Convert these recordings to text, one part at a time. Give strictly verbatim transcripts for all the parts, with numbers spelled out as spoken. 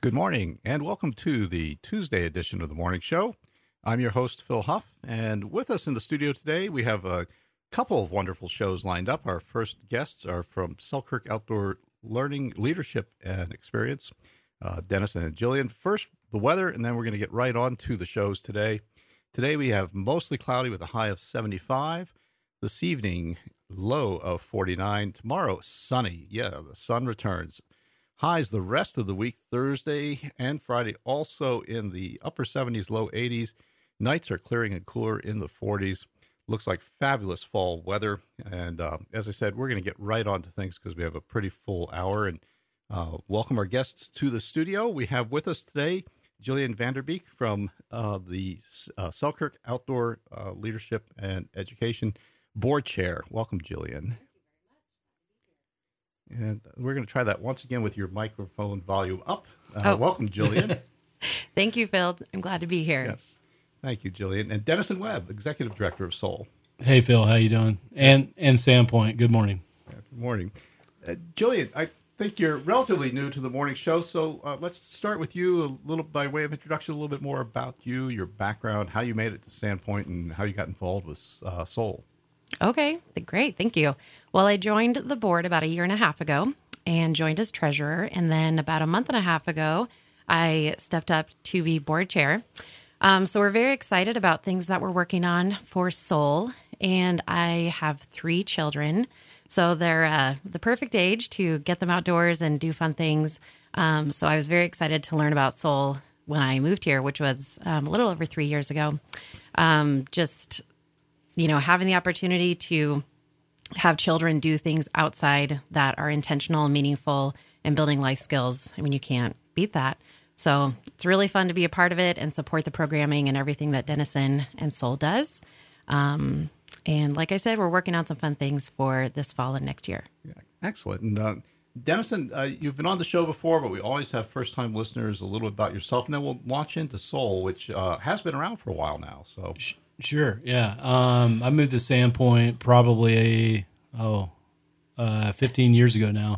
Good morning, and welcome to the Tuesday edition of the Morning Show. I'm your host, Phil Huff, and with us in the studio today, we have a couple of wonderful shows lined up. Our first guests are from Selkirk Outdoor Learning, Leadership, and Experience, uh, Dennison and Jillian. First, the weather, and then we're going to get right on to the shows today. Today, we have mostly cloudy with a high of seventy-five. This evening, low of forty-nine. Tomorrow, sunny. Yeah, the sun returns. Highs the rest of the week, Thursday and Friday, also in the upper seventies, low eighties. Nights are clearing and cooler in the forties. Looks like fabulous fall weather. And uh, as I said, we're going to get right on to things because we have a pretty full hour. And uh, welcome our guests to the studio. We have with us today Jillian Vanderbeek from uh, the uh, Selkirk Outdoor uh, Leadership and Education Board Chair. Welcome, Jillian. And we're going to try that once again with your microphone volume up. Uh, oh. Welcome, Jillian. Thank you, Phil. I'm glad to be here. Yes. Thank you, Jillian. And Dennison Webb, Executive Director of Soul. Hey, Phil. How you doing? And and Sandpoint. Good morning. Yeah, good morning. Uh, Jillian, I think you're relatively new to the morning show, so uh, let's start with you a little by way of introduction, a little bit more about you, your background, how you made it to Sandpoint, and how you got involved with uh, Soul. Okay, great. Thank you. Well, I joined the board about a year and a half ago and joined as treasurer. And then about a month and a half ago, I stepped up to be board chair. Um, so we're very excited about things that we're working on for Soul. And I have three children. So they're uh, the perfect age to get them outdoors and do fun things. Um, so I was very excited to learn about Soul when I moved here, which was um, a little over three years ago. Um, just... you know, having the opportunity to have children do things outside that are intentional and meaningful and building life skills. I mean, you can't beat that. So it's really fun to be a part of it and support the programming and everything that Dennison and Soul does. Um, and like I said, we're working on some fun things for this fall and next year. Yeah, excellent. And uh, Dennison, uh, you've been on the show before, but we always have first-time listeners, a little bit about yourself, and then we'll launch into Soul, which uh, has been around for a while now. So. Sure, yeah. Um, I moved to Sandpoint probably, oh, uh, fifteen years ago now.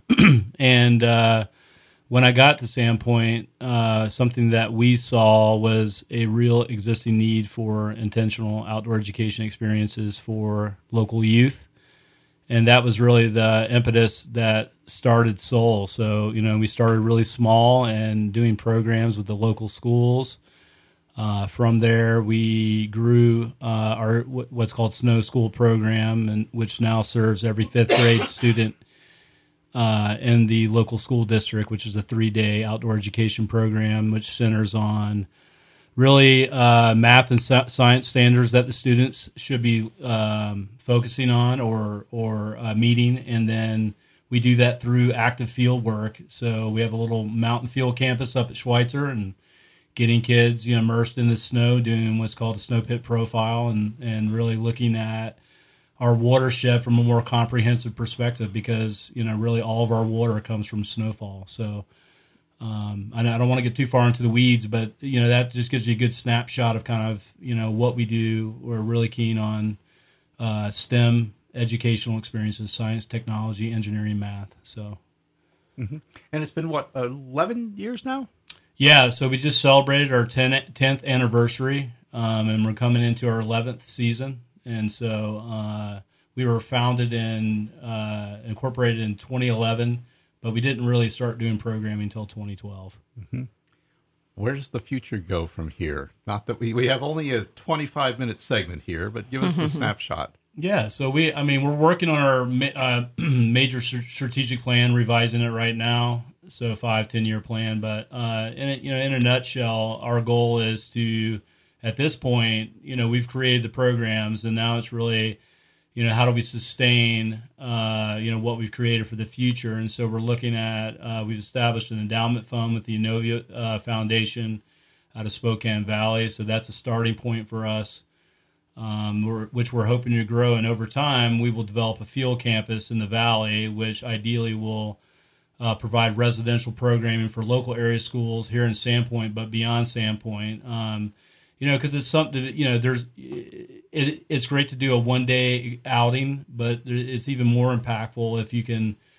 and uh, when I got to Sandpoint, uh, something that we saw was a real existing need for intentional outdoor education experiences for local youth. And that was really the impetus that started Soul. So, you know, we started really small and doing programs with the local schools. Uh, from there, we grew uh, our what's called Snow School program, and which now serves every fifth grade student uh, in the local school district, which is a three-day outdoor education program, which centers on really uh, math and science standards that the students should be um, focusing on or or uh, meeting, and then we do that through active field work. So we have a little mountain field campus up at Schweitzer, and getting kids, you know, immersed in the snow, doing what's called a snow pit profile, and, and really looking at our watershed from a more comprehensive perspective, because, you know, really all of our water comes from snowfall. So um, I don't want to get too far into the weeds, but, you know, that just gives you a good snapshot of kind of, you know, what we do. We're really keen on uh, STEM educational experiences, science, technology, engineering, math. So, mm-hmm. And it's been, what, eleven years now? Yeah, so we just celebrated our tenth anniversary, um, and we're coming into our eleventh season. And so uh, we were founded and uh, incorporated in twenty eleven, but we didn't really start doing programming until twenty twelve. Mm-hmm. Where does the future go from here? Not that we, we have only a twenty-five minute segment here, but give us a snapshot. Yeah, so we, I mean, we're working on our uh, major strategic plan, revising it right now. So five, ten year plan, but uh, in a, you know, in a nutshell, our goal is to, at this point, you know, we've created the programs, and now it's really, you know, how do we sustain, uh, you know, what we've created for the future? And so we're looking at, uh, we've established an endowment fund with the Innovia uh, Foundation out of Spokane Valley, so that's a starting point for us. Um, we're, which we're hoping to grow, and over time we will develop a field campus in the valley, which ideally will Uh, provide residential programming for local area schools here in Sandpoint, but beyond Sandpoint. Um, you know, because it's something, you know, there's, it, it's great to do a one day outing, but it's even more impactful if you can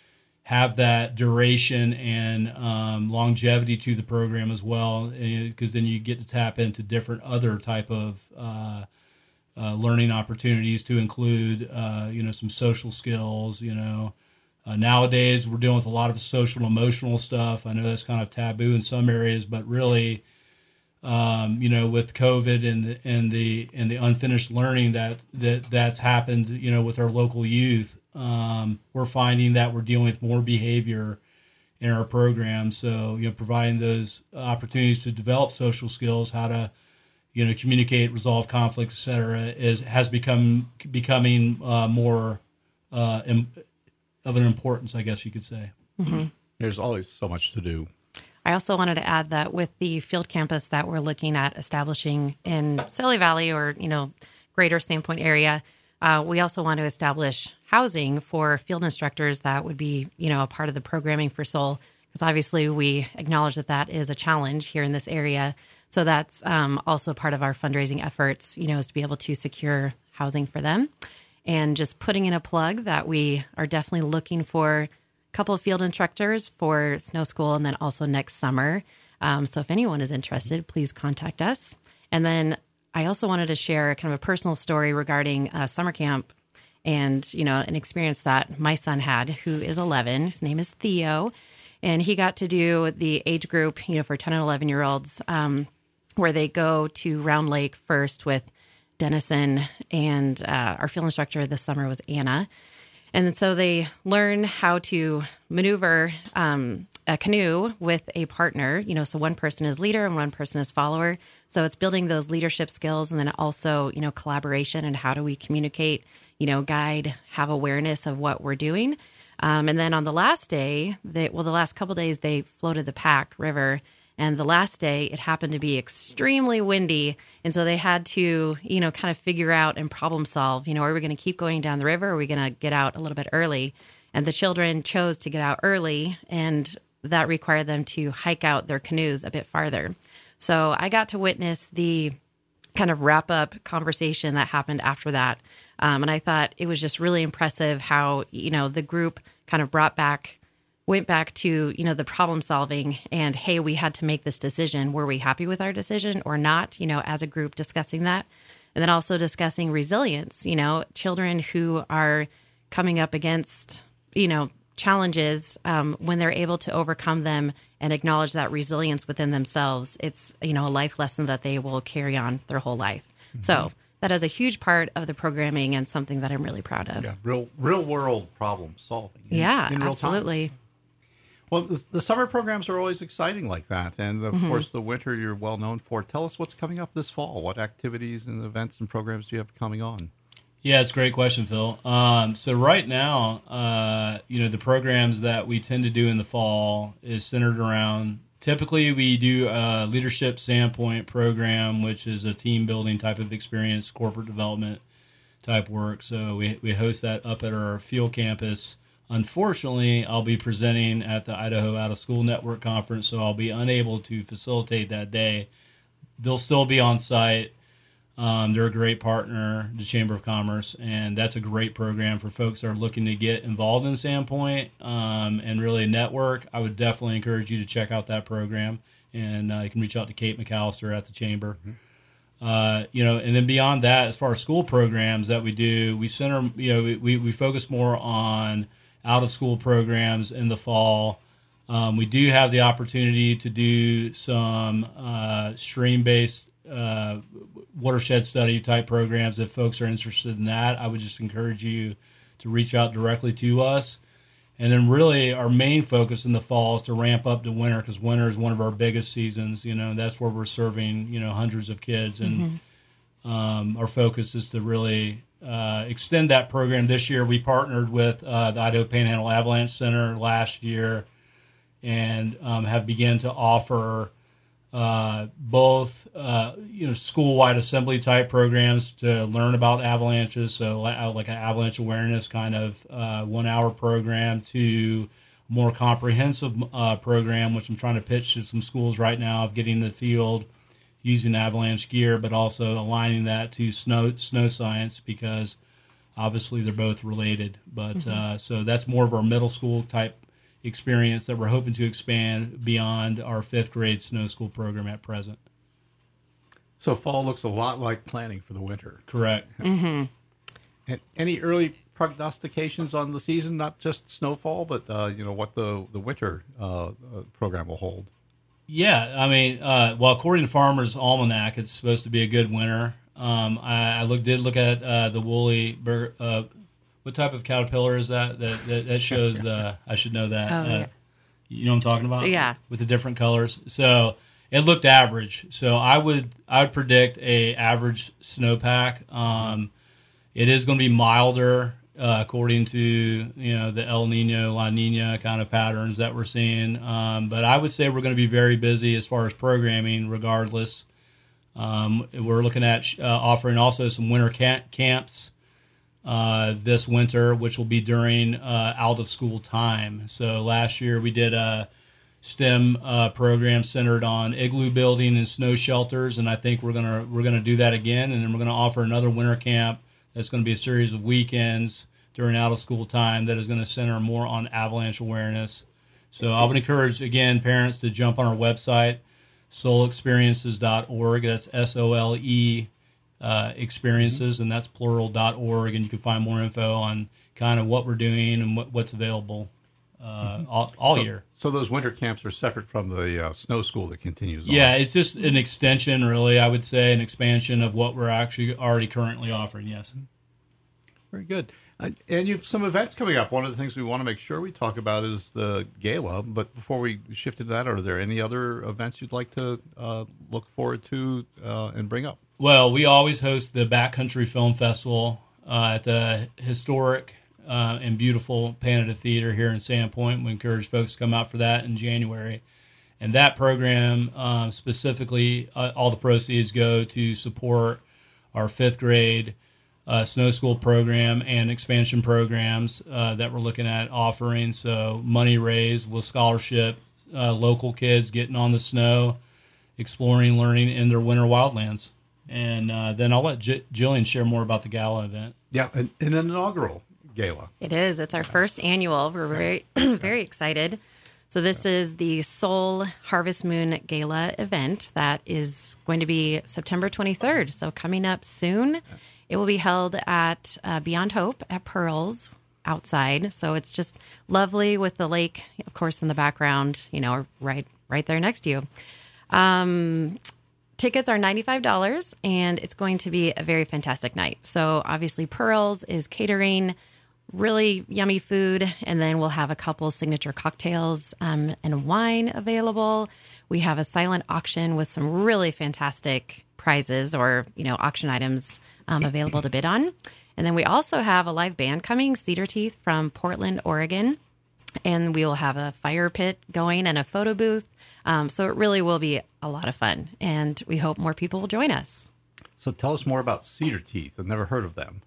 have that duration and um, longevity to the program as well, because then you get to tap into different other type of uh, uh, learning opportunities to include, uh, you know, some social skills. You know, uh, nowadays we're dealing with a lot of social emotional stuff. I know that's kind of taboo in some areas, but really, um, you know, with COVID and the, and the and the unfinished learning that that that's happened, you know, with our local youth. Um, we're finding that we're dealing with more behavior in our program. So, you know, providing those opportunities to develop social skills, how to, you know, communicate, resolve conflicts, et cetera, is, has become, becoming uh, more uh, im- of an importance, I guess you could say. Mm-hmm. There's always so much to do. I also wanted to add that with the field campus that we're looking at establishing in Sally Valley or, you know, greater Sandpoint area, uh, we also want to establish housing for field instructors that would be, you know, a part of the programming for S O L, because obviously we acknowledge that that is a challenge here in this area. So that's um, also part of our fundraising efforts, you know, is to be able to secure housing for them. And just putting in a plug that we are definitely looking for a couple of field instructors for snow school and then also next summer. Um, so if anyone is interested, please contact us. And then I also wanted to share kind of a personal story regarding uh, summer camp and, you know, an experience that my son had, who is eleven. His name is Theo. And he got to do the age group, you know, for ten and eleven year olds, um, where they go to Round Lake first with Dennison, and uh, our field instructor this summer was Anna. And so they learn how to maneuver um, a canoe with a partner, you know, so one person is leader and one person is follower. So it's building those leadership skills, and then also, you know, collaboration and how do we communicate, you know, guide, have awareness of what we're doing. Um, and then on the last day, they, well, the last couple days, they floated the Pack River. And the last day, it happened to be extremely windy. And so they had to, you know, kind of figure out and problem solve, you know, are we going to keep going down the river? Or are we going to get out a little bit early? And the children chose to get out early, and that required them to hike out their canoes a bit farther. So I got to witness the kind of wrap up conversation that happened after that. Um, and I thought it was just really impressive how, you know, the group kind of brought back, went back to, you know, the problem solving and, hey, we had to make this decision. Were we happy with our decision or not? You know, as a group discussing that. And then also discussing resilience, you know, children who are coming up against, you know, challenges, um, when they're able to overcome them and acknowledge that resilience within themselves, it's, you know, a life lesson that they will carry on their whole life. Mm-hmm. So that is a huge part of the programming and something that I'm really proud of. Yeah, real real world problem solving. In, yeah, in real absolutely. Time. Well, the, the summer programs are always exciting like that. And, of mm-hmm. course, the winter you're well known for. Tell us what's coming up this fall. What activities and events and programs do you have coming on? Yeah, it's a great question, Phil. Um, so right now, uh, you know, the programs that we tend to do in the fall is centered around, typically we do a Leadership Sandpoint program, which is a team building type of experience, corporate development type work. So we, we host that up at our field campus. Unfortunately, I'll be presenting at the Idaho Out of School Network Conference, so I'll be unable to facilitate that day. They'll still be on site. Um, they're a great partner, the Chamber of Commerce, and that's a great program for folks that are looking to get involved in Sandpoint um, and really network. I would definitely encourage you to check out that program, and uh, you can reach out to Kate McAllister at the Chamber. Mm-hmm. Uh, you know, and then beyond that, as far as school programs that we do, we center, you know, we, we focus more on out-of-school programs in the fall. Um, we do have the opportunity to do some uh, stream-based uh, watershed study type programs. If folks are interested in that, I would just encourage you to reach out directly to us. And then really our main focus in the fall is to ramp up to winter, because winter is one of our biggest seasons. You know, that's where we're serving, you know, hundreds of kids. And mm-hmm. um, our focus is to really uh, extend that program. This year we partnered with uh, the Idaho Panhandle Avalanche Center last year and um, have begun to offer Uh, both, uh, you know, school-wide assembly type programs to learn about avalanches. So like an avalanche awareness kind of uh, one-hour program to a more comprehensive uh, program, which I'm trying to pitch to some schools right now, of getting in the field using avalanche gear, but also aligning that to snow snow science, because obviously they're both related. But mm-hmm. uh, so that's more of our middle school type experience that we're hoping to expand beyond our fifth grade snow school program at present. So fall looks a lot like planning for the winter. Correct. Mm-hmm. And any early prognostications on the season, not just snowfall, but uh, you know what the the winter uh, uh, program will hold? Yeah, I mean, uh, well, according to Farmer's Almanac, it's supposed to be a good winter. Um, I, I look, did look at uh, the woolly. Bur- uh, what type of caterpillar is that? That that, that shows the. I should know that. Oh, uh, yeah. You know what I'm talking about? Yeah. With the different colors. So it looked average. So I would I would predict a average snowpack. Um, it is going to be milder. Uh, according to you know the El Nino, La Nina kind of patterns that we're seeing, um, but I would say we're going to be very busy as far as programming. Regardless, um, we're looking at uh, offering also some winter camp- camps uh, this winter, which will be during uh, out of school time. So last year we did a STEM uh, program centered on igloo building and snow shelters, and I think we're gonna we're gonna do that again, and then we're gonna offer another winter camp. That's going to be a series of weekends during out-of-school time that is going to center more on avalanche awareness. So I would encourage, again, parents to jump on our website, sole experiences dot org. That's S O L E uh, experiences, and that's plural dot org, and you can find more info on kind of what we're doing and what, what's available uh, all, all so, year. So those winter camps are separate from the uh, snow school that continues on. Yeah, it's just an extension, really, I would say, an expansion of what we're actually already currently offering, yes. Very good. Uh, and you have some events coming up. One of the things we want to make sure we talk about is the gala. But before we shift to that, are there any other events you'd like to uh, look forward to uh, and bring up? Well, we always host the Backcountry Film Festival uh, at the historic uh, and beautiful Panada Theater here in Sandpoint. We encourage folks to come out for that in January. And that program, um, specifically, uh, all the proceeds go to support our fifth grade uh, snow school program and expansion programs uh, that we're looking at offering. So money raised with scholarship, uh, local kids getting on the snow, exploring, learning in their winter wildlands. And uh, then I'll let J- Jillian share more about the gala event. Yeah, an, an inaugural gala. It is. It's our first annual. We're very, very excited. So this is the Soul Harvest Moon Gala event that is going to be September twenty-third. So coming up soon. It will be held at uh, Beyond Hope at Pearls outside. So it's just lovely with the lake, of course, in the background, you know, right right there next to you. Um, tickets are ninety-five dollars, and it's going to be a very fantastic night. So obviously Pearls is catering really yummy food, and then we'll have a couple signature cocktails um, and wine available. We have a silent auction with some really fantastic prizes or, you know, auction items um, available to bid on. And then we also have a live band coming, Cedar Teeth from Portland, Oregon. And we will have a fire pit going and a photo booth. Um, so it really will be a lot of fun. And we hope more people will join us. So tell us more about Cedar Teeth. I've never heard of them.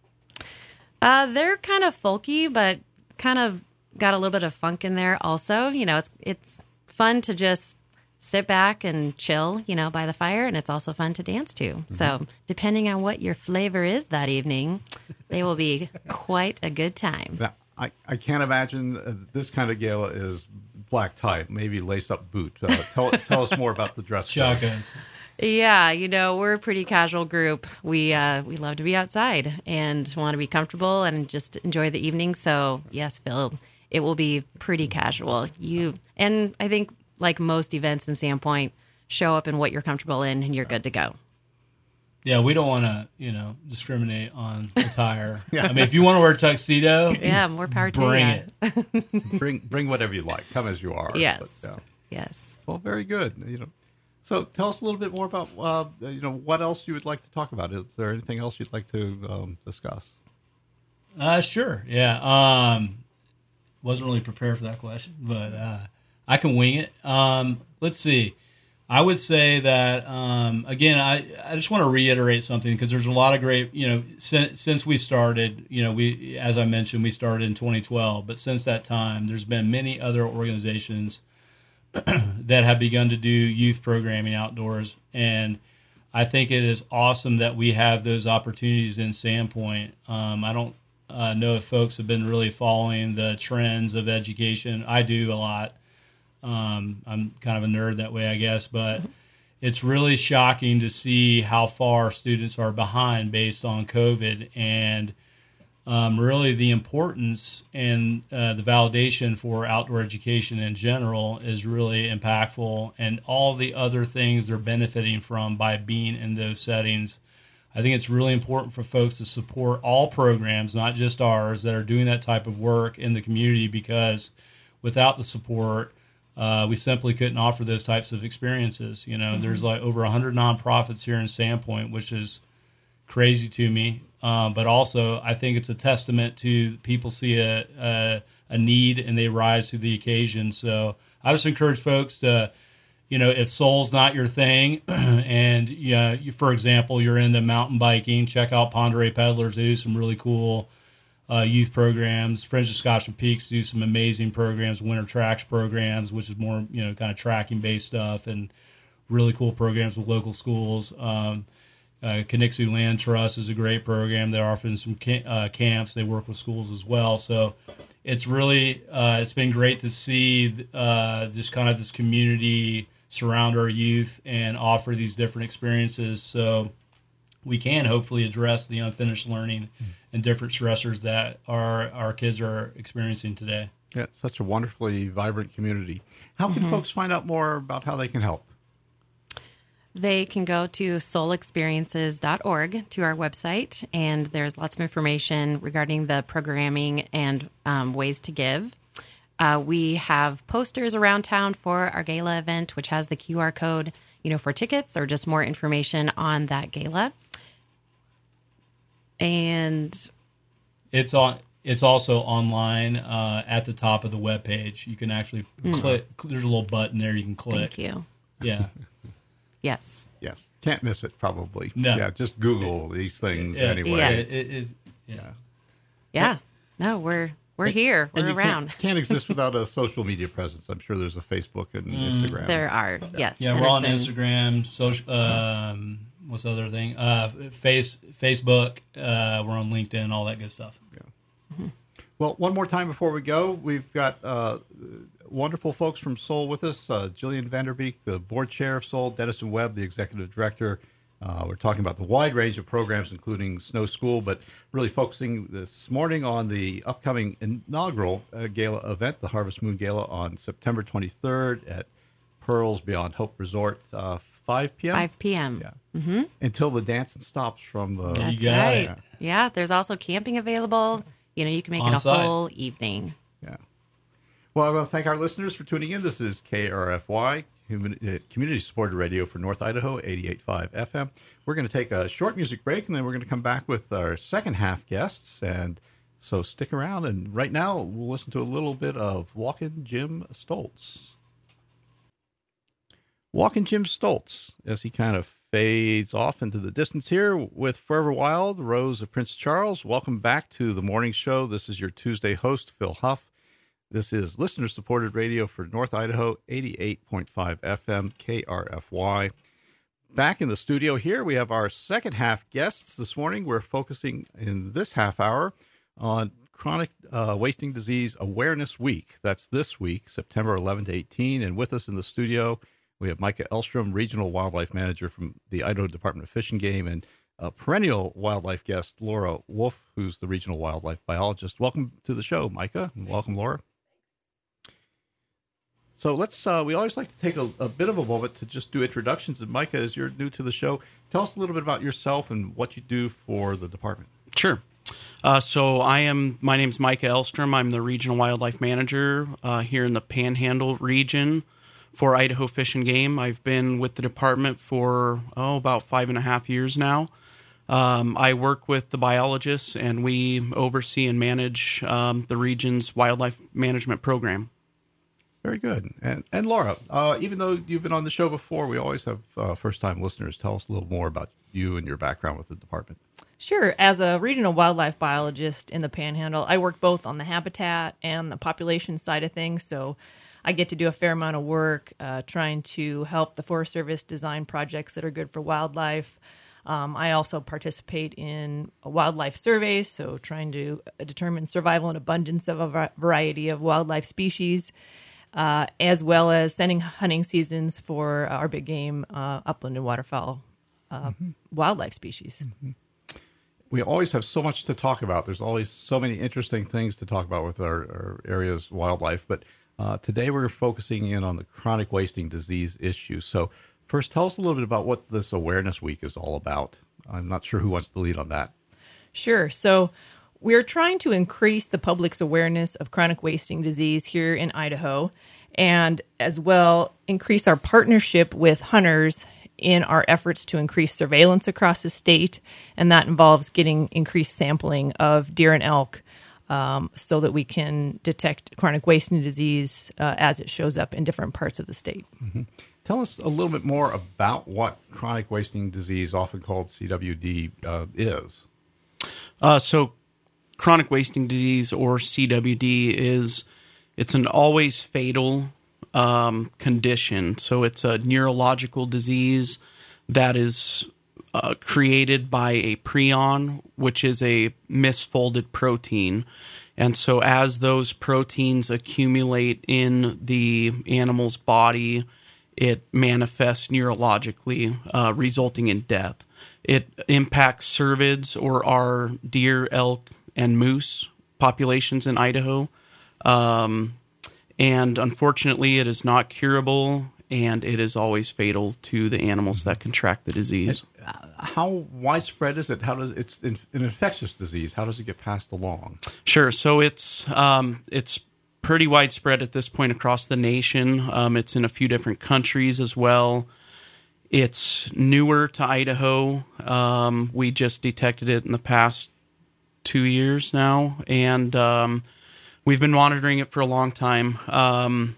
Uh, they're kind of folky, but kind of got a little bit of funk in there also. You know, it's it's fun to just sit back and chill, you know, by the fire, and it's also fun to dance to. Mm-hmm. So depending on what your flavor is that evening, they will be quite a good time. Now, I, I can't imagine uh, this kind of gala is black tie, maybe lace-up boot. Uh, tell, tell us more about the dress code. Shotguns. Yeah, you know, we're a pretty casual group. We uh, we love to be outside and want to be comfortable and just enjoy the evening. So, yes, Phil, it will be pretty casual. You and I think, like most events in Sandpoint, show up in what you're comfortable in and you're good to go. Yeah, we don't want to, you know, discriminate on attire. Yeah. I mean, if you want to wear a tuxedo, yeah, more power to you. Bring it. bring bring whatever you like. Come as you are. Yes. But, uh, yes. Well, very good. You know. So tell us a little bit more about, uh, you know, what else you would like to talk about. Is there anything else you'd like to um, discuss? Uh, sure. Yeah. Um, wasn't really prepared for that question, but uh, I can wing it. Um, let's see. I would say that, um, again, I, I just want to reiterate something because there's a lot of great, you know, since, since we started, you know, we, as I mentioned, we started in twenty twelve, but since that time, there's been many other organizations that have begun to do youth programming outdoors. And I think it is awesome that we have those opportunities in Sandpoint. Um, I don't uh, know if folks have been really following the trends of education. I do a lot. Um, I'm kind of a nerd that way, I guess, but it's really shocking to see how far students are behind based on COVID, and um, really the importance and uh, the validation for outdoor education in general is really impactful, and all the other things they're benefiting from by being in those settings. I think it's really important for folks to support all programs, not just ours, that are doing that type of work in the community, because without the support, Uh, we simply couldn't offer those types of experiences. You know, mm-hmm. There's like over one hundred nonprofits here in Sandpoint, which is crazy to me. Um, but also, I think it's a testament to people see a, a a need and they rise to the occasion. So I just encourage folks to, you know, if soul's not your thing, and you know, you, for example, you're into mountain biking, check out Ponderay Peddlers. They do some really cool Uh, youth programs. Friends of Scotchman Peaks do some amazing programs, winter tracks programs, which is more, you know, kind of tracking based stuff, and really cool programs with local schools. Um, uh, Conixu Land Trust is a great program. They're offering some ca- uh, camps. They work with schools as well. So it's really, uh, it's been great to see uh, just kind of this community surround our youth and offer these different experiences. So we can hopefully address the unfinished learning and different stressors that our our kids are experiencing today. Yeah, it's such a wonderfully vibrant community. How can mm-hmm. folks find out more about how they can help? They can go to soul experiences dot org, to our website, and there's lots of information regarding the programming and um, ways to give. Uh, we have posters around town for our gala event, which has the Q R code, you know, for tickets or just more information on that gala. And it's on. It's also online uh, at the top of the webpage. You can actually mm. click. There's a little button there you can click. Thank you. Yeah. Yes. Yes. Can't miss it. Probably. No. Yeah. Just Google these things yeah. anyway. Yes. It, it is. Yeah. yeah. Yeah. No, we're we're and, here. We're and around. Can't, can't exist without a social media presence. I'm sure there's a Facebook and mm. Instagram. There are. Yes. Yeah. We're on Instagram. Social. Um, what's the other thing? Uh, face Facebook. Uh, we're on LinkedIn. All that good stuff. Yeah. Mm-hmm. Well, one more time before we go, we've got uh, wonderful folks from Soul with us. Uh, Jillian Vanderbeek, the board chair of Soul, Dennison Webb, the executive director. Uh, we're talking about the wide range of programs, including Snow School, but really focusing this morning on the upcoming inaugural uh, gala event, the Harvest Moon Gala, on September twenty-third at Pearls Beyond Hope Resort, uh, five p.m. five p.m. Yeah. Mm-hmm. Until the dancing stops from the... That's you got right. it. Yeah. yeah, there's also camping available. You know, you can make On it a site. full evening. Yeah. Well, I want to thank our listeners for tuning in. This is K R F Y, community-supported radio for North Idaho, eighty-eight point five F M. We're going to take a short music break, and then we're going to come back with our second half guests. And so stick around. And right now, we'll listen to a little bit of Walkin' Jim Stoltz. Walkin' Jim Stoltz, as he kind of fades off into the distance here with Forever Wild, Rose of Prince Charles. Welcome back to the morning show. This is your Tuesday host, Phil Huff. This is listener-supported radio for North Idaho, eighty-eight point five F M, K R F Y. Back in the studio here, we have our second half guests this morning. We're focusing in this half hour on Chronic uh, Wasting Disease Awareness Week. That's this week, September eleventh to eighteenth. And with us in the studio, we have Micah Elstrom, Regional Wildlife Manager from the Idaho Department of Fish and Game, and a perennial wildlife guest, Laura Wolf, who's the Regional Wildlife Biologist. Welcome to the show, Micah, and welcome, Laura. So let's, uh, we always like to take a, a bit of a moment to just do introductions. And Micah, as you're new to the show, tell us a little bit about yourself and what you do for the department. Sure. Uh, so I am, my name's Micah Elstrom. I'm the Regional Wildlife Manager uh, here in the Panhandle region for Idaho Fish and Game. I've been with the department for, oh, about five and a half years now. Um, I work with the biologists, and we oversee and manage um, the region's wildlife management program. Very good. And and Laura, uh, even though you've been on the show before, we always have uh, first-time listeners. Tell us a little more about you and your background with the department. Sure. As a regional wildlife biologist in the Panhandle, I work both on the habitat and the population side of things, so I get to do a fair amount of work uh, trying to help the Forest Service design projects that are good for wildlife. Um, I also participate in wildlife surveys, so trying to determine survival and abundance of a va- variety of wildlife species, uh, as well as setting hunting seasons for our big game, uh, upland and waterfowl uh, mm-hmm. wildlife species. Mm-hmm. We always have so much to talk about. There's always so many interesting things to talk about with our, our area's wildlife, but uh, today we're focusing in on the chronic wasting disease issue. So first, tell us a little bit about what this Awareness Week is all about. I'm not sure who wants to lead on that. Sure. So we're trying to increase the public's awareness of chronic wasting disease here in Idaho, and as well increase our partnership with hunters in our efforts to increase surveillance across the state, and that involves getting increased sampling of deer and elk um, so that we can detect chronic wasting disease uh, as it shows up in different parts of the state. Mm-hmm. Tell us a little bit more about what chronic wasting disease, often called C W D, uh, is. Uh, so chronic wasting disease, or C W D, is it's an always fatal um, condition. So it's a neurological disease that is uh, created by a prion, which is a misfolded protein. And so as those proteins accumulate in the animal's body, it manifests neurologically, uh, resulting in death. It impacts cervids, or our deer, elk, and moose populations in Idaho. Um, and unfortunately, it is not curable, and it is always fatal to the animals that contract the disease. How widespread is it? How does it's an infectious disease? How does it get passed along? Sure. So it's um, it's pretty widespread at this point across the nation. Um, it's in a few different countries as well. It's newer to Idaho. Um, we just detected it in the past two years now, and um, we've been monitoring it for a long time. Um,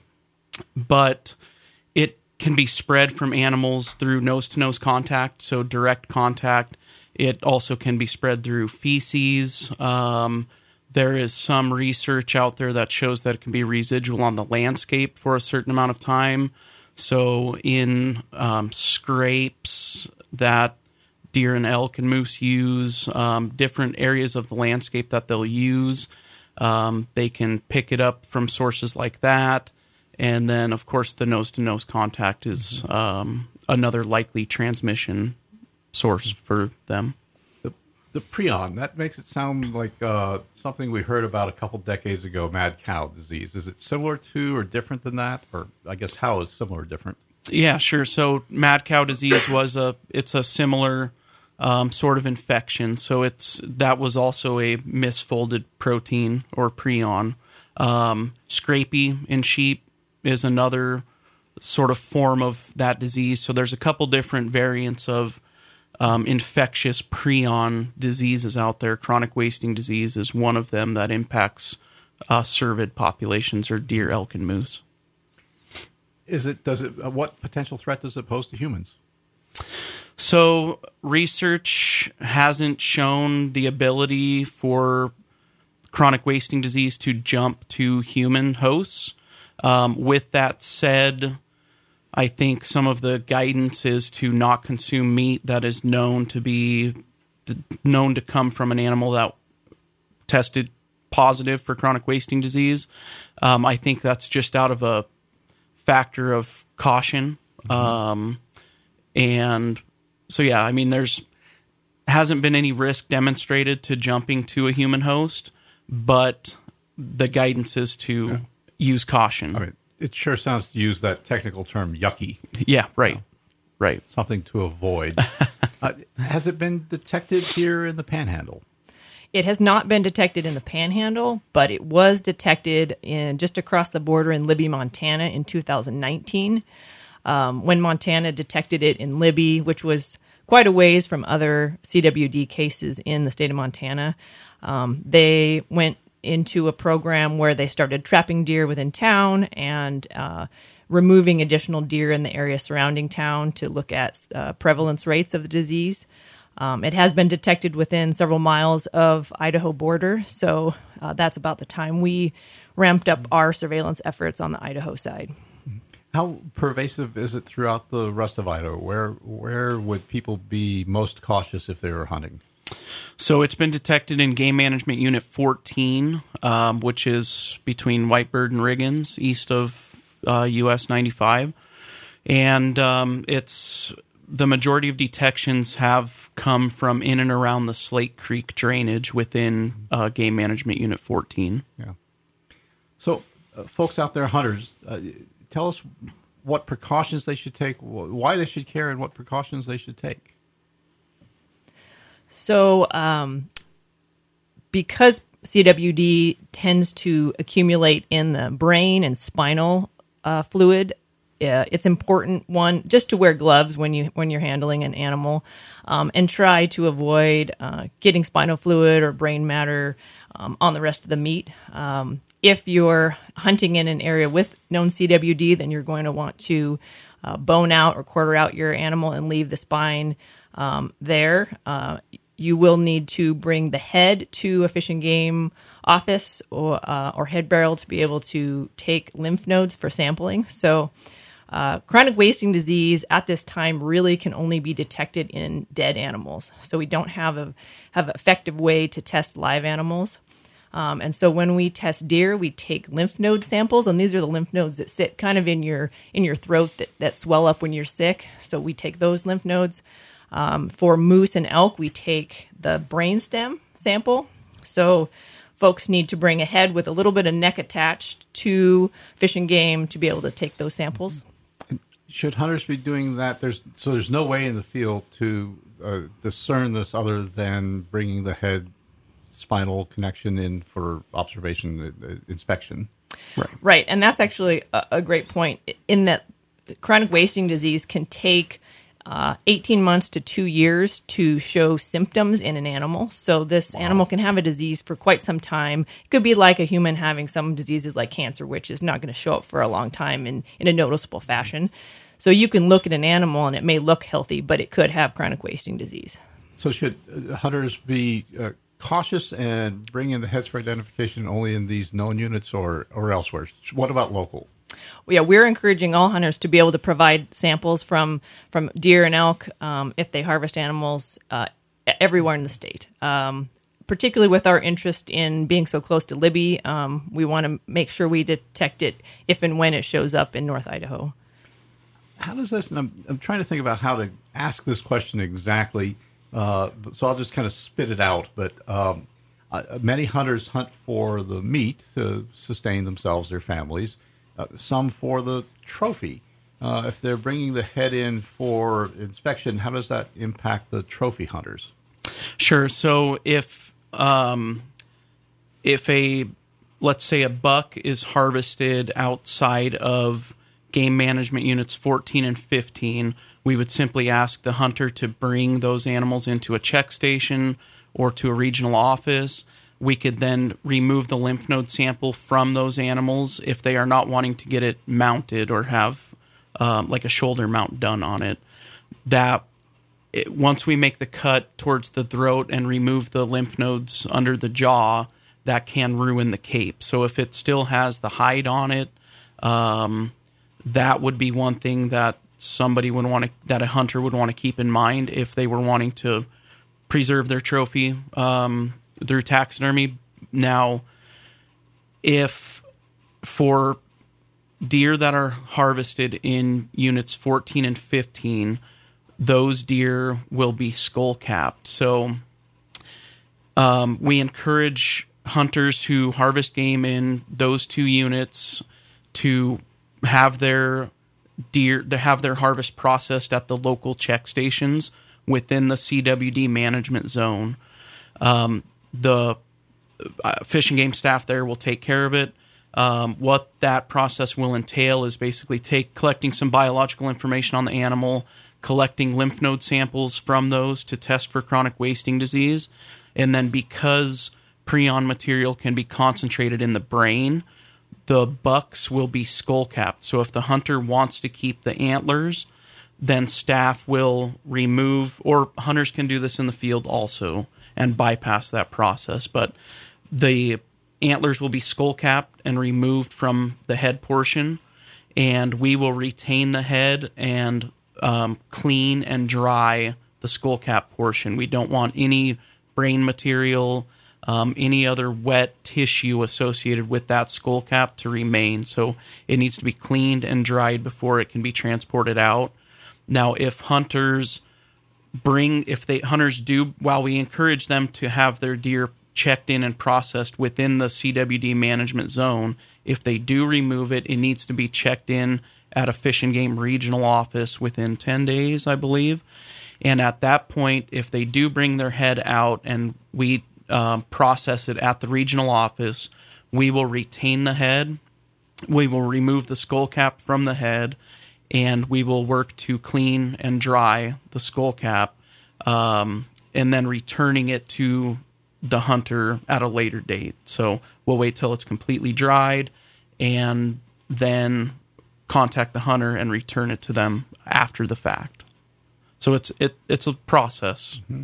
but it can be spread from animals through nose-to-nose contact, so direct contact. It also can be spread through feces. Um, there is some research out there that shows that it can be residual on the landscape for a certain amount of time. So in um, scrapes that deer and elk and moose use, um, different areas of the landscape that they'll use, um, they can pick it up from sources like that. And then, of course, the nose-to-nose contact is um, another likely transmission source for them. The, the prion, that makes it sound like uh, something we heard about a couple decades ago, mad cow disease. Is it similar to or different than that? Or I guess how is similar or different? Yeah, sure. So mad cow disease was a, it's a similar um, sort of infection. So it's, that was also a misfolded protein or prion. Um, scrapie in sheep is another sort of form of that disease. So there's a couple different variants of um, infectious prion diseases out there. Chronic wasting disease is one of them that impacts uh, cervid populations, or deer, elk, and moose. Is it? Does it? Uh, what potential threat does it pose to humans? So research hasn't shown the ability for chronic wasting disease to jump to human hosts. Um, with that said, I think some of the guidance is to not consume meat that is known to be known to come from an animal that tested positive for chronic wasting disease. Um, I think that's just out of a factor of caution. Mm-hmm. Um, and so, yeah, I mean, there's hasn't been any risk demonstrated to jumping to a human host, but the guidance is to yeah. use caution. I mean, it sure sounds to use that technical term yucky. Yeah, right. You know, right. Something to avoid. uh, has it been detected here in the Panhandle? It has not been detected in the Panhandle, but it was detected in just across the border in Libby, Montana in two thousand nineteen. Um, when Montana detected it in Libby, which was quite a ways from other C W D cases in the state of Montana, um, they went into a program where they started trapping deer within town and uh, removing additional deer in the area surrounding town to look at uh, prevalence rates of the disease. Um, it has been detected within several miles of Idaho border, so uh, that's about the time we ramped up our surveillance efforts on the Idaho side. How pervasive is it throughout the rest of Idaho? Where where would people be most cautious if they were hunting? So it's been detected in Game Management Unit fourteen, um, which is between Whitebird and Riggins, east of uh, U S ninety-five. And um, it's the majority of detections have come from in and around the Slate Creek drainage within uh, Game Management Unit fourteen. Yeah. So, uh, folks out there, hunters, uh, tell us what precautions they should take, wh- why they should care, and what precautions they should take. So, um, because C W D tends to accumulate in the brain and spinal uh, fluid, uh, it's important, one, just to wear gloves when you when you're handling an animal, um, and try to avoid uh, getting spinal fluid or brain matter um, on the rest of the meat. Um, if you're hunting in an area with known C W D, then you're going to want to uh, bone out or quarter out your animal and leave the spine um, there. Uh, you will need to bring the head to a Fish and Game office or uh, or head barrel to be able to take lymph nodes for sampling. So uh, chronic wasting disease at this time really can only be detected in dead animals. So we don't have a have an effective way to test live animals. Um, and so when we test deer, we take lymph node samples, and these are the lymph nodes that sit kind of in your in your throat that, that swell up when you're sick. So we take those lymph nodes. Um, for moose and elk, we take the brainstem sample. So folks need to bring a head with a little bit of neck attached to Fish and Game to be able to take those samples. Should hunters be doing that? There's so there's no way in the field to uh, discern this other than bringing the head spinal connection in for observation uh, inspection. Right. Right, and that's actually a, a great point in that chronic wasting disease can take uh, eighteen months to two years to show symptoms in an animal. So this wow. animal can have a disease for quite some time. It could be like a human having some diseases like cancer, which is not going to show up for a long time in, in a noticeable fashion. So you can look at an animal and it may look healthy, but it could have chronic wasting disease. So should uh, hunters be uh, cautious and bring in the heads for identification only in these known units or, or elsewhere? What about local? Well, yeah, we're encouraging all hunters to be able to provide samples from, from deer and elk um, if they harvest animals uh, everywhere in the state. Um, particularly with our interest in being so close to Libby, um, we want to make sure we detect it if and when it shows up in North Idaho. How does this, and I'm, I'm trying to think about how to ask this question exactly, uh, so I'll just kind of spit it out. But um, uh, many hunters hunt for the meat to sustain themselves, their families, uh, some for the trophy. Uh, if they're bringing the head in for inspection, how does that impact the trophy hunters? Sure. So if um, if a, let's say a buck is harvested outside of Game Management Units fourteen and fifteen, we would simply ask the hunter to bring those animals into a check station or to a regional office. We could then remove the lymph node sample from those animals if they are not wanting to get it mounted or have um, like a shoulder mount done on it. That it, once we make the cut towards the throat and remove the lymph nodes under the jaw, that can ruin the cape. So if it still has the hide on it, um, that would be one thing that somebody would want to, that a hunter would want to keep in mind if they were wanting to preserve their trophy um, through taxidermy. Now, if for deer that are harvested in units fourteen and fifteen, those deer will be skull capped. So um, we encourage hunters who harvest game in those two units to have their deer to have their harvest processed at the local check stations within the C W D management zone. Um, the uh, Fish and Game staff there will take care of it. Um, what that process will entail is basically take collecting some biological information on the animal, collecting lymph node samples from those to test for chronic wasting disease, and then because prion material can be concentrated in the brain, the bucks will be skull capped. So if the hunter wants to keep the antlers, then staff will remove, or hunters can do this in the field also and bypass that process. But the antlers will be skull capped and removed from the head portion. and we will retain the head and um, clean and dry the skull cap portion. We don't want any brain material, um, any other wet tissue associated with that skull cap to remain. So it needs to be cleaned and dried before it can be transported out. Now, if hunters bring, if they hunters do, while we encourage them to have their deer checked in and processed within the C W D management zone, if they do remove it, it needs to be checked in at a Fish and Game regional office within ten days, I believe. And at that point, if they do bring their head out and we um, process it at the regional office, we will retain the head, we will remove the skull cap from the head, and we will work to clean and dry the skull cap, um, and then returning it to the hunter at a later date. So we'll wait till it's completely dried and then contact the hunter and return it to them after the fact. So it's it it's a process. Mm-hmm.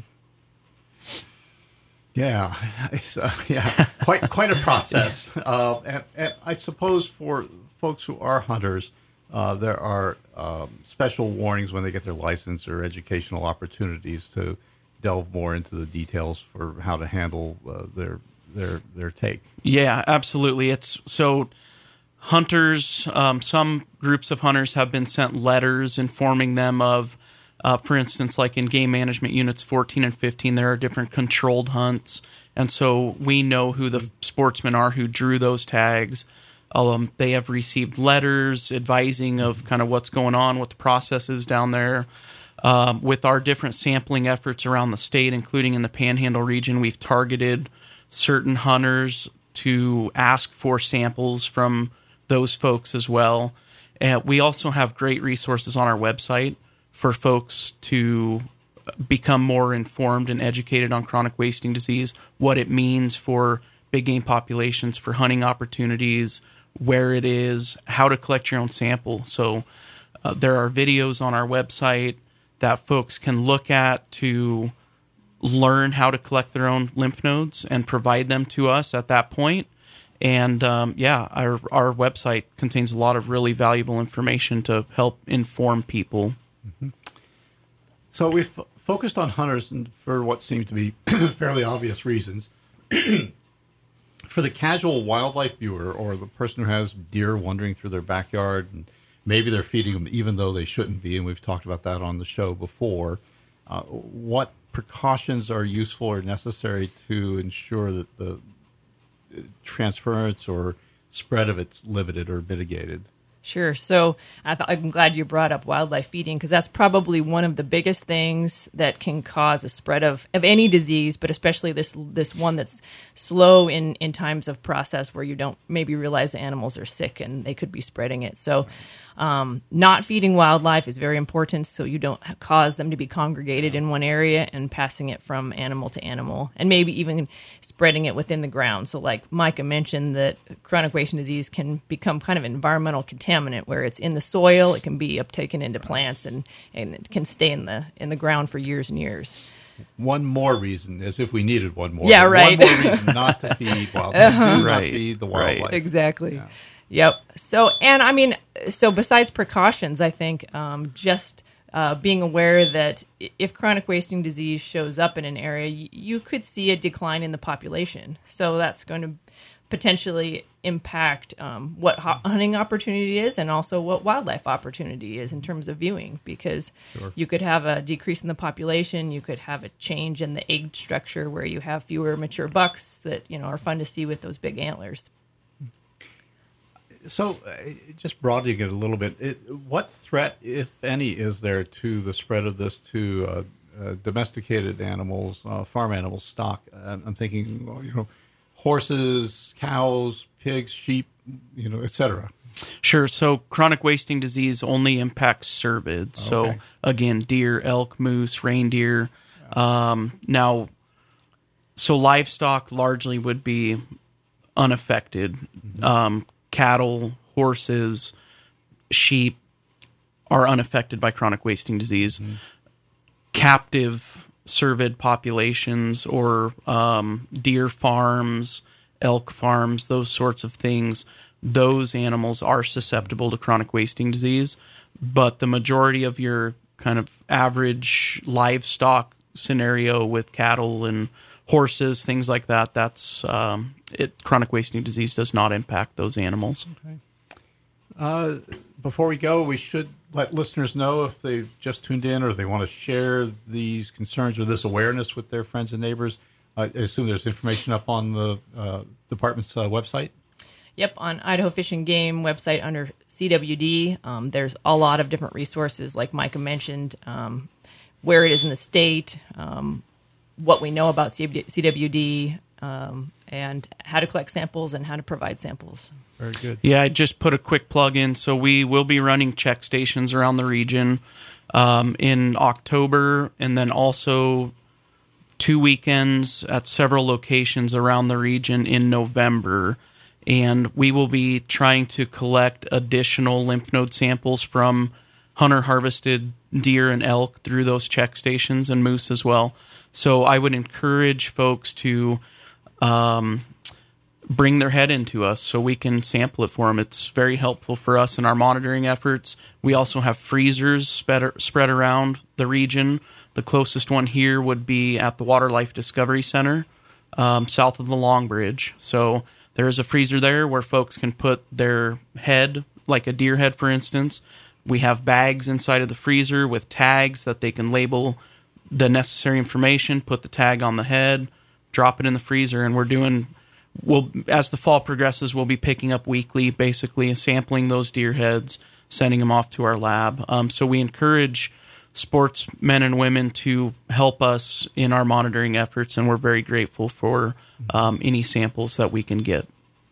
Yeah, it's, uh, yeah, quite quite a process. Uh, and, and I suppose for folks who are hunters, uh, there are um, special warnings when they get their license or educational opportunities to delve more into the details for how to handle uh, their their their take. Yeah, absolutely. It's so hunters. Um, some groups of hunters have been sent letters informing them of. Uh, for instance, like in game management units fourteen and fifteen, there are different controlled hunts. And so we know who the sportsmen are who drew those tags. Um, they have received letters advising of kind of what's going on, what the process is down there. Um, with our different sampling efforts around the state, including in the Panhandle region, we've targeted certain hunters to ask for samples from those folks as well. And we also have great resources on our website for folks to become more informed and educated on chronic wasting disease, what it means for big game populations, for hunting opportunities, where it is, how to collect your own sample. So uh, there are videos on our website that folks can look at to learn how to collect their own lymph nodes and provide them to us at that point. And um, yeah, our, our website contains a lot of really valuable information to help inform people. Mm-hmm. So we've f- focused on hunters and for what seems to be fairly obvious reasons. For the casual wildlife viewer or the person who has deer wandering through their backyard and maybe they're feeding them even though they shouldn't be, and we've talked about that on the show before, uh, what precautions are useful or necessary to ensure that the transference or spread of it's limited or mitigated? Sure. So I th- I'm glad you brought up wildlife feeding because that's probably one of the biggest things that can cause a spread of, of any disease, but especially this this one that's slow in, in times of process where you don't maybe realize the animals are sick and they could be spreading it. So um, not feeding wildlife is very important so you don't cause them to be congregated in one area and passing it from animal to animal and maybe even spreading it within the ground. So like Micah mentioned that chronic wasting disease can become kind of environmental contaminant where it's in the soil, it can be uptaken into plants and, and it can stay in the in the ground for years and years. One more reason, as if we needed one more. Yeah, right. One more reason not to feed wildlife. Uh-huh. Do not Right, feed the wildlife. right. Exactly. Yeah. Yep. So, and I mean, so besides precautions, I think um, just uh, being aware that if chronic wasting disease shows up in an area, you, you could see a decline in the population. So that's going to potentially impact um, what ho- hunting opportunity is and also what wildlife opportunity is in terms of viewing, because Sure. you could have a decrease in the population, you could have a change in the age structure where you have fewer mature bucks that, you know, are fun to see with those big antlers. So, uh, just broadening it a little bit, it, what threat, if any, is there to the spread of this to uh, uh, domesticated animals, uh, farm animals, stock? Uh, I'm thinking, well, you know, horses, cows, pigs, sheep, you know, et cetera. Sure. So chronic wasting disease only impacts cervids. So Okay. again, deer, elk, moose, reindeer. Um, now, so livestock largely would be unaffected. Mm-hmm. Um, cattle, horses, sheep are unaffected by chronic wasting disease. Mm-hmm. Captive cervid populations or um, deer farms, elk farms, those sorts of things those animals are susceptible to chronic wasting disease. But the majority of your kind of average livestock scenario with cattle and horses, things like that, that's um, it. Chronic wasting disease does not impact those animals. Okay. Uh, before we go, we should let listeners know if they've just tuned in or they want to share these concerns or this awareness with their friends and neighbors. Uh, I assume there's information up on the uh, department's uh, website. Yep, on Idaho Fish and Game website under C W D, um, there's a lot of different resources, like Micah mentioned, um, where it is in the state, um, what we know about C W D, um, and how to collect samples and how to provide samples. Very good. Yeah, I just put a quick plug in. So we will be running check stations around the region um, in October, and then also two weekends at several locations around the region in November. And we will be trying to collect additional lymph node samples from hunter-harvested deer and elk through those check stations, and moose as well. So I would encourage folks to um, bring their head into us so we can sample it for them. It's very helpful for us in our monitoring efforts. We also have freezers spread, spread around the region. The closest one here would be at the Water Life Discovery Center, um, south of the Long Bridge. So there is a freezer there where folks can put their head, like a deer head, for instance. We have bags inside of the freezer with tags that they can label the necessary information, put the tag on the head, drop it in the freezer, and we're doing, we'll, as the fall progresses, we'll be picking up weekly, basically sampling those deer heads, sending them off to our lab. Um, so we encourage sportsmen and women to help us in our monitoring efforts, and we're very grateful for um, any samples that we can get.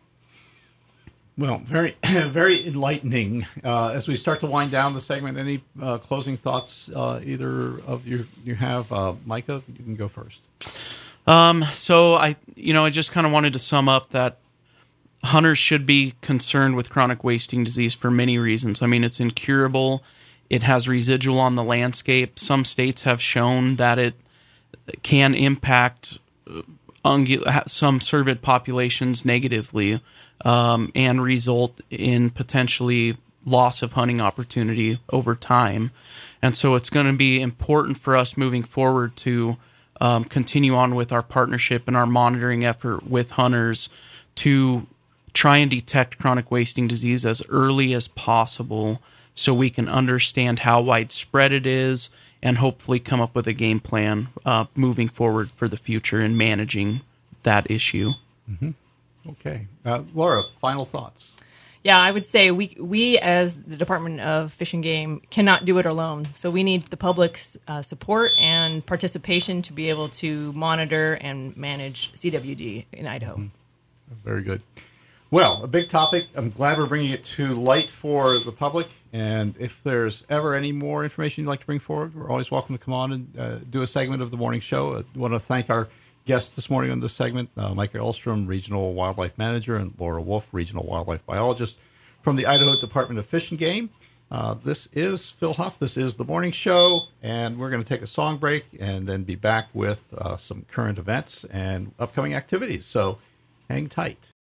Well, very, very enlightening. Uh, as we start to wind down the segment, any uh, closing thoughts uh, either of you you have? Uh, Micah, you can go first. Um, so I, you know, I just kind of wanted to sum up that hunters should be concerned with chronic wasting disease for many reasons. I mean, it's incurable. It has residual on the landscape. Some states have shown that it can impact ungu- some cervid populations negatively um, and result in potentially loss of hunting opportunity over time. And so it's going to be important for us moving forward to um, continue on with our partnership and our monitoring effort with hunters to try and detect chronic wasting disease as early as possible, so we can understand how widespread it is and hopefully come up with a game plan uh, moving forward for the future in managing that issue. Mm-hmm. Okay. Uh, Laura, final thoughts. Yeah, I would say we we as the Department of Fish and Game cannot do it alone. So we need the public's uh, support and participation to be able to monitor and manage C W D in Idaho. Mm-hmm. Very good. Well, a big topic. I'm glad we're bringing it to light for the public. And if there's ever any more information you'd like to bring forward, we're always welcome to come on and uh, do a segment of the morning show. I want to thank our guests this morning on this segment, uh, Micah Elstrom, Regional Wildlife Manager, and Laura Wolf, Regional Wildlife Biologist from the Idaho Department of Fish and Game. Uh, this is Phil Huff. This is the morning show, and we're going to take a song break and then be back with uh, some current events and upcoming activities. So hang tight.